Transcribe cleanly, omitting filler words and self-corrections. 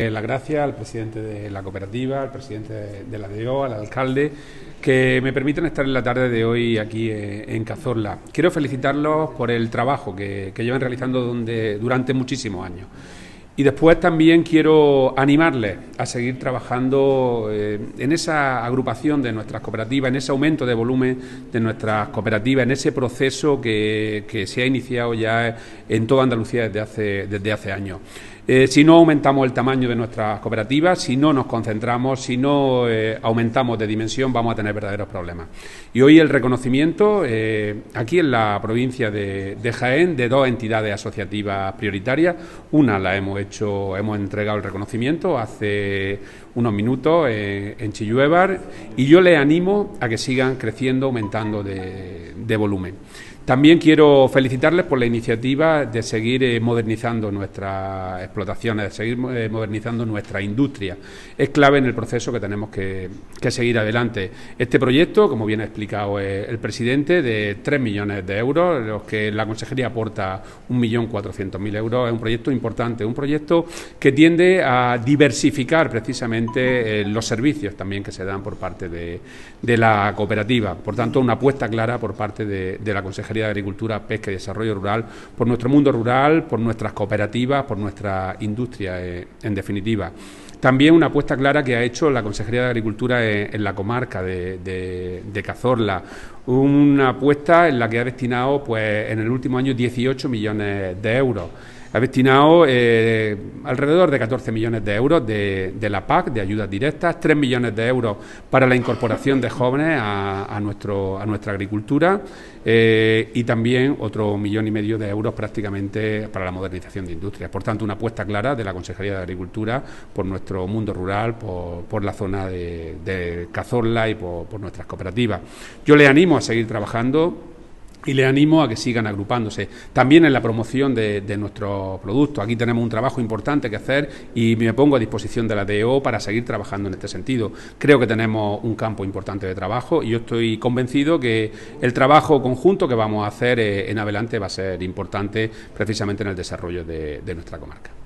Las gracias al presidente de la cooperativa, al presidente de la DO, al alcalde, que me permiten estar en la tarde de hoy aquí en Cazorla. Quiero felicitarlos por el trabajo que llevan realizando durante muchísimos años. Y después también quiero animarles a seguir trabajando en esa agrupación de nuestras cooperativas, en ese aumento de volumen de nuestras cooperativas, en ese proceso que se ha iniciado ya en toda Andalucía desde hace años. Si no aumentamos el tamaño de nuestras cooperativas, si no nos concentramos, si no aumentamos de dimensión, vamos a tener verdaderos problemas. Y hoy el reconocimiento, aquí en la provincia de Jaén, de dos entidades asociativas prioritarias. Una la hemos entregado el reconocimiento hace unos minutos en Chilluévar, y yo les animo a que sigan creciendo, aumentando de volumen. También quiero felicitarles por la iniciativa de seguir modernizando nuestras explotaciones, de seguir modernizando nuestra industria. Es clave en el proceso que tenemos que seguir adelante. Este proyecto, como bien ha explicado el presidente, de 3 millones de euros, los que la Consejería aporta 1.400.000 euros, es un proyecto importante, un proyecto que tiende a diversificar precisamente los servicios también que se dan por parte de la cooperativa. Por tanto, una apuesta clara por parte de la Consejería de Agricultura, Pesca y Desarrollo Rural, por nuestro mundo rural, por nuestras cooperativas, por nuestra industria, en definitiva. También una apuesta clara que ha hecho la Consejería de Agricultura en la comarca de Cazorla, una apuesta en la que ha destinado en el último año 18 millones de euros. Ha destinado alrededor de 14 millones de euros de la PAC, de ayudas directas, 3 millones de euros para la incorporación de jóvenes a nuestra agricultura, y también otro 1,5 millones de euros prácticamente para la modernización de industrias. Por tanto, una apuesta clara de la Consejería de Agricultura por nuestro mundo rural, por la zona de Cazorla y por nuestras cooperativas. Yo les animo a seguir trabajando y les animo a que sigan agrupándose. También en la promoción de nuestros productos. Aquí tenemos un trabajo importante que hacer y me pongo a disposición de la DO para seguir trabajando en este sentido. Creo que tenemos un campo importante de trabajo y yo estoy convencido que el trabajo conjunto que vamos a hacer en adelante va a ser importante precisamente en el desarrollo de nuestra comarca.